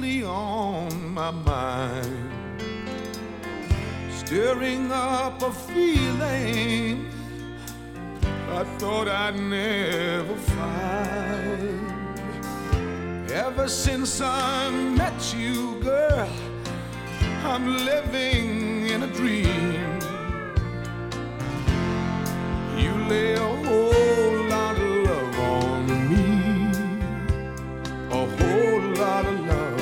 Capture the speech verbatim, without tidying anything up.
constantly on my mind, stirring up a feeling I thought I'd never find. Ever since I met you, girl, I'm living in a dream.